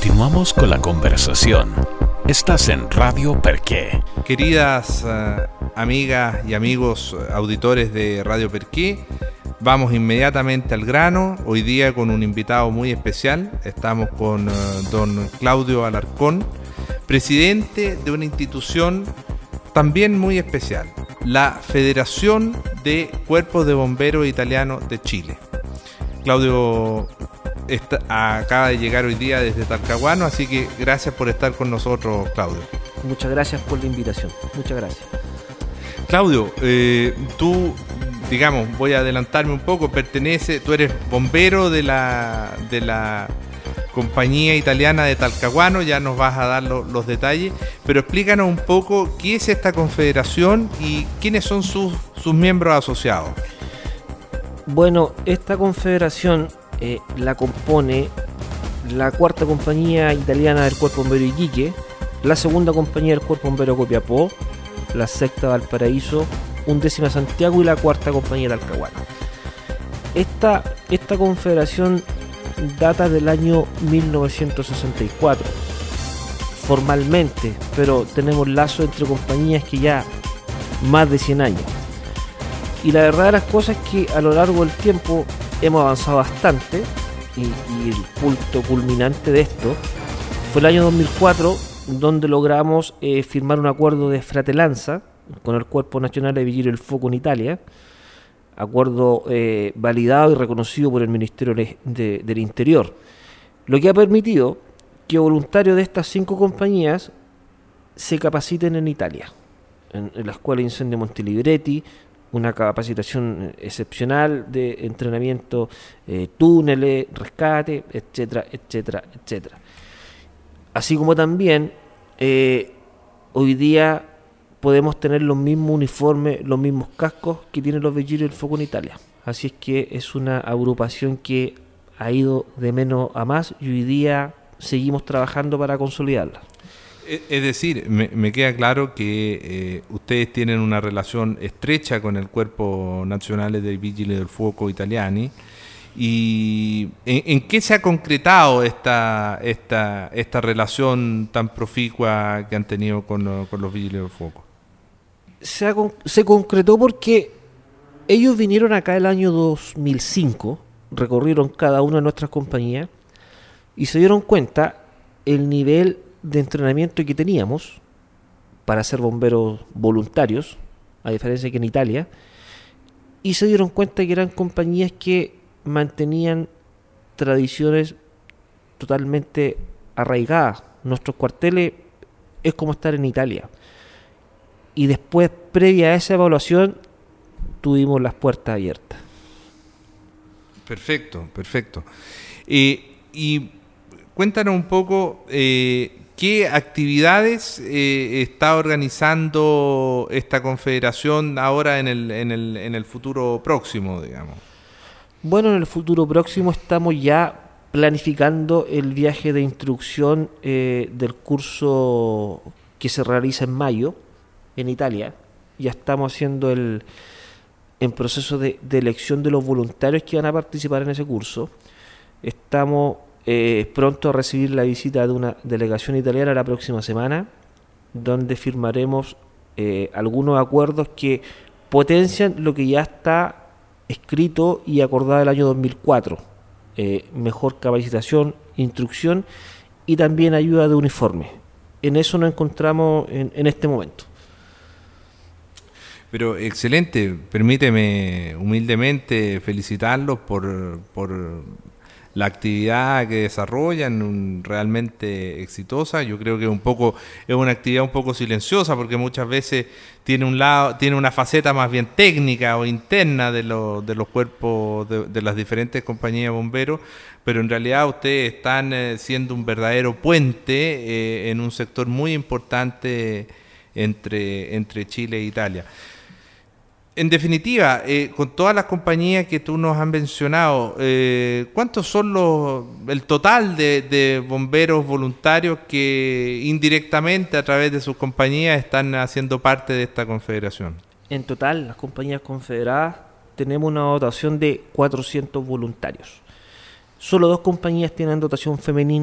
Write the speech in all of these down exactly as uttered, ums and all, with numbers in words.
Continuamos con la conversación. Estás en Radio Perqué. Queridas uh, amigas y amigos auditores de Radio Perqué, vamos inmediatamente al grano. Hoy día con un invitado muy especial. Estamos con uh, don Claudio Alarcón, presidente de una institución también muy especial, la Federación de Cuerpos de Bomberos Italianos de Chile. Claudio está, acaba de llegar hoy día desde Talcahuano, así que gracias por estar con nosotros, Claudio. Muchas gracias por la invitación, muchas gracias. Claudio, eh, tú, digamos, voy a adelantarme un poco, pertenece, tú eres bombero de la, de la compañía italiana de Talcahuano, ya nos vas a dar lo, los detalles, pero explícanos un poco qué es esta confederación y quiénes son sus, sus miembros asociados. Bueno, esta confederación eh, la compone la cuarta compañía italiana del Cuerpo Bombero Iquique, la segunda compañía del Cuerpo Bombero Copiapó, la sexta Valparaíso, undécima Santiago y la cuarta compañía Talcahuano. Esta, esta confederación data del año mil novecientos sesenta y cuatro, formalmente, pero tenemos lazos entre compañías que ya más de cien años. Y la verdad de las cosas es que a lo largo del tiempo hemos avanzado bastante y, y el punto culminante de esto fue el año dos mil cuatro, donde logramos eh, firmar un acuerdo de fratelanza con el Cuerpo Nacional de Vigilio del Fuoco en Italia, acuerdo eh, validado y reconocido por el Ministerio de, de, del Interior, lo que ha permitido que voluntarios de estas cinco compañías se capaciten en Italia, en, en la Escuela de Incendio Montelibretti, una capacitación excepcional de entrenamiento, eh, túneles, rescate, etcétera, etcétera, etcétera. Así como también eh, hoy día podemos tener los mismos uniformes, los mismos cascos que tienen los vigilios del fuego en Italia. Así es que es una agrupación que ha ido de menos a más y hoy día seguimos trabajando para consolidarla. Es decir, me, me queda claro que eh, ustedes tienen una relación estrecha con el Cuerpo Nazionale dei Vigili del Fuoco Italiani. ¿Y en, en qué se ha concretado esta, esta, esta relación tan proficua que han tenido con, con los Vigili del Fuoco? Se, ha, se concretó porque ellos vinieron acá el año dos mil cinco, recorrieron cada una de nuestras compañías y se dieron cuenta el nivel de entrenamiento que teníamos para ser bomberos voluntarios, a diferencia que en Italia, y se dieron cuenta que eran compañías que mantenían tradiciones totalmente arraigadas. Nuestros cuarteles es como estar en Italia. Y después, previa a esa evaluación, tuvimos las puertas abiertas. Perfecto, perfecto. Eh, y cuéntanos un poco eh, qué actividades eh, está organizando esta confederación ahora en el, en el, en el futuro próximo, digamos. Bueno, en el futuro próximo estamos ya planificando el viaje de instrucción eh, del curso que se realiza en mayo en Italia. Ya estamos haciendo el en proceso de, de elección de los voluntarios que van a participar en ese curso. Estamos eh, pronto a recibir la visita de una delegación italiana la próxima semana, donde firmaremos eh, algunos acuerdos que potencian lo que ya está escrito y acordado el año dos mil cuatro. Eh, mejor capacitación, instrucción y también ayuda de uniforme. En eso nos encontramos en, en este momento. Pero excelente, permíteme humildemente felicitarlos por, por la actividad que desarrollan, un, realmente exitosa. Yo creo que un poco es una actividad un poco silenciosa porque muchas veces tiene un lado, tiene una faceta más bien técnica o interna de los de los cuerpos de, de las diferentes compañías de bomberos, pero en realidad ustedes están eh, siendo un verdadero puente eh, en un sector muy importante entre entre Chile e Italia. En definitiva, eh, con todas las compañías que tú nos has mencionado, eh, ¿cuántos son los el total de, de bomberos voluntarios que indirectamente a través de sus compañías están haciendo parte de esta confederación? En total, las compañías confederadas tenemos una dotación de cuatrocientos voluntarios. Solo dos compañías tienen dotación femenina,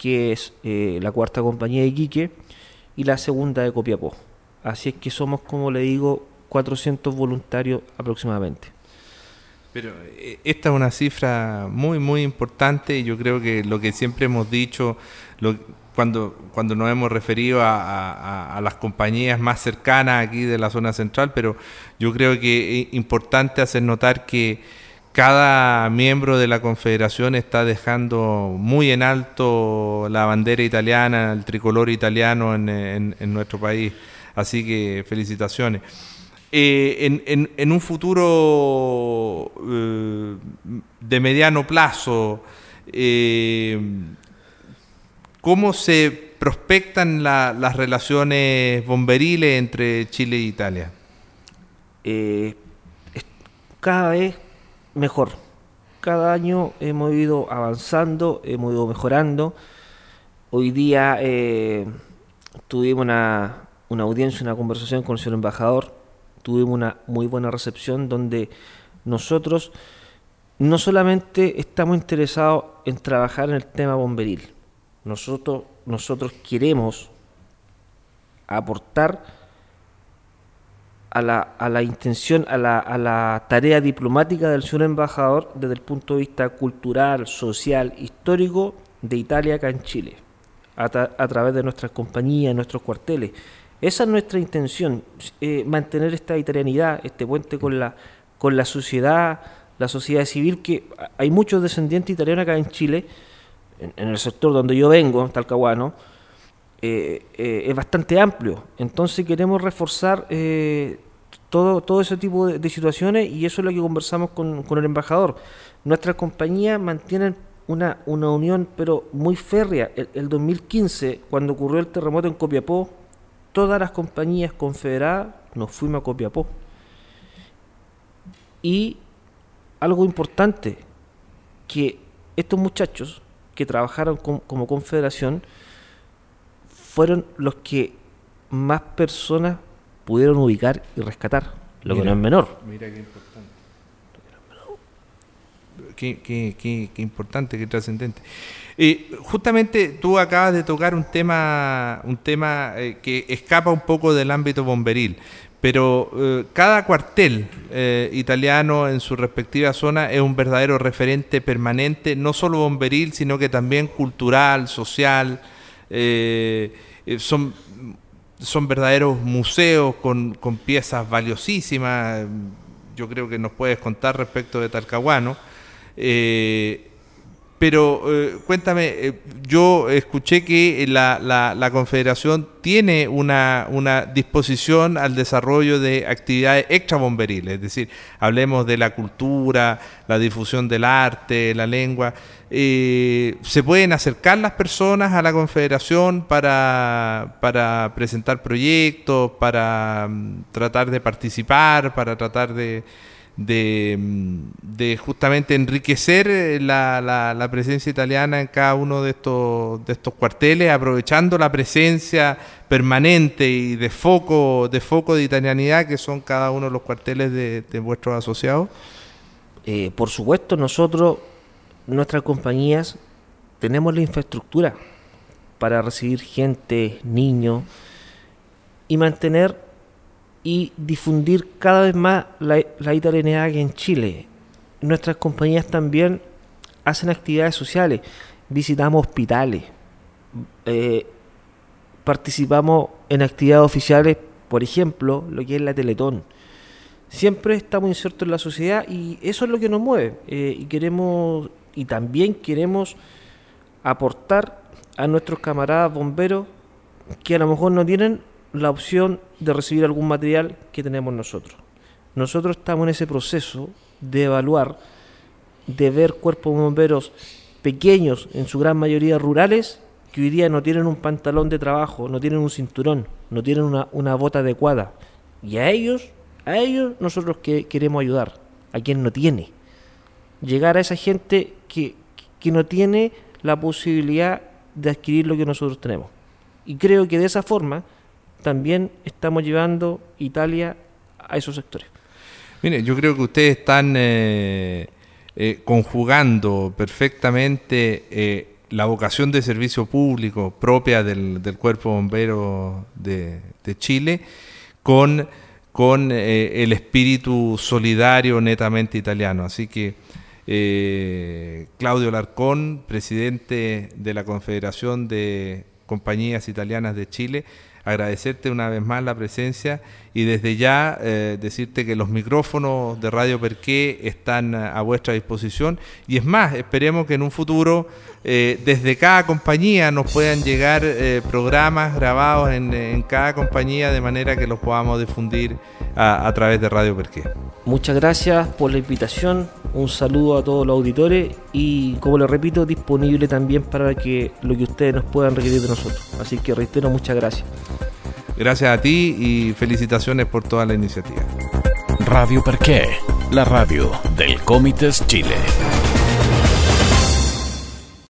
que es eh, la cuarta compañía de Iquique y la segunda de Copiapó. Así es que somos, como le digo, cuatrocientos voluntarios aproximadamente. Pero esta es una cifra muy, muy importante, y yo creo que lo que siempre hemos dicho, lo, cuando, cuando nos hemos referido a, a, a las compañías más cercanas aquí de la zona central, pero yo creo que es importante hacer notar que cada miembro de la Confederación está dejando muy en alto la bandera italiana, el tricolor italiano en, en, en nuestro país. Así que felicitaciones. Eh, en, en, en un futuro eh, de mediano plazo, eh, ¿cómo se prospectan la, las relaciones bomberiles entre Chile e Italia? Eh, cada vez mejor. Cada año hemos ido avanzando, hemos ido mejorando. Hoy día eh, tuvimos una, una audiencia, una conversación con el señor embajador. Tuvimos una muy buena recepción donde nosotros no solamente estamos interesados en trabajar en el tema bomberil, nosotros, nosotros queremos aportar a la, a la intención, a la, a la tarea diplomática del señor embajador desde el punto de vista cultural, social, histórico de Italia acá en Chile, a, tra- a través de nuestras compañías, nuestros cuarteles. Esa es nuestra intención, eh, mantener esta italianidad, este puente con la, con la sociedad, la sociedad civil, que hay muchos descendientes italianos acá en Chile, en, en el sector donde yo vengo, Talcahuano, eh, eh, es bastante amplio. Entonces queremos reforzar eh, todo, todo ese tipo de, de situaciones, y eso es lo que conversamos con, con el embajador. Nuestras compañías mantienen una, una unión, pero muy férrea. El, el dos mil quince, cuando ocurrió el terremoto en Copiapó, todas las compañías confederadas nos fuimos a Copiapó. Y algo importante, que estos muchachos que trabajaron con, como confederación fueron los que más personas pudieron ubicar y rescatar, lo mira, que no es menor. Mira qué importante. Qué, qué, qué, qué importante, qué trascendente. Eh, justamente tú acabas de tocar un tema, un tema eh, que escapa un poco del ámbito bomberil, pero eh, cada cuartel eh, italiano en su respectiva zona es un verdadero referente permanente, no solo bomberil, sino que también cultural, social. Eh, eh, son, son verdaderos museos con, con piezas valiosísimas. Yo creo que nos puedes contar respecto de Talcahuano. Eh, pero eh, cuéntame, eh, yo escuché que la, la, la Confederación tiene una, una disposición al desarrollo de actividades extrabomberiles, es decir, hablemos de la cultura, la difusión del arte, la lengua. Eh, ¿se pueden acercar las personas a la Confederación para, para presentar proyectos, para um, tratar de participar, para tratar de... De, de justamente enriquecer la, la, la presencia italiana en cada uno de estos de estos cuarteles, aprovechando la presencia permanente y de foco de foco de italianidad que son cada uno de los cuarteles de, de vuestros asociados? Eh, por supuesto, nosotros, nuestras compañías, tenemos la infraestructura para recibir gente, niños, y mantener y difundir cada vez más la, la italianidad aquí en Chile. Nuestras compañías también hacen actividades sociales, visitamos hospitales, eh, participamos en actividades oficiales, por ejemplo, lo que es la Teletón. Siempre estamos insertos en la sociedad y eso es lo que nos mueve, eh, y queremos, y también queremos aportar a nuestros camaradas bomberos que a lo mejor no tienen la opción de recibir algún material que tenemos nosotros. Nosotros estamos en ese proceso de evaluar, de ver cuerpos bomberos pequeños, en su gran mayoría rurales, que hoy día no tienen un pantalón de trabajo, no tienen un cinturón, no tienen una, una bota adecuada. Y a ellos, a ellos nosotros que queremos ayudar, a quien no tiene. Llegar a esa gente que, que no tiene la posibilidad de adquirir lo que nosotros tenemos. Y creo que de esa forma también estamos llevando Italia a esos sectores. Mire, yo creo que ustedes están eh, eh, conjugando perfectamente eh, la vocación de servicio público propia del, del Cuerpo Bombero de, de Chile con, con eh, el espíritu solidario netamente italiano. Así que eh, Claudio Larcón, presidente de la Confederación de Compañías Italianas de Chile, agradecerte una vez más la presencia y desde ya eh, decirte que los micrófonos de Radio Perqué están a vuestra disposición, y es más, esperemos que en un futuro eh, desde cada compañía nos puedan llegar eh, programas grabados en, en cada compañía, de manera que los podamos difundir a, a través de Radio Perqué. Muchas gracias por la invitación, un saludo a todos los auditores y, como les repito, disponible también para que lo que ustedes nos puedan requerir de nosotros. Así que reitero, muchas gracias. Gracias a ti y felicitaciones por toda la iniciativa. Radio Perqué, la radio del Comites Chile.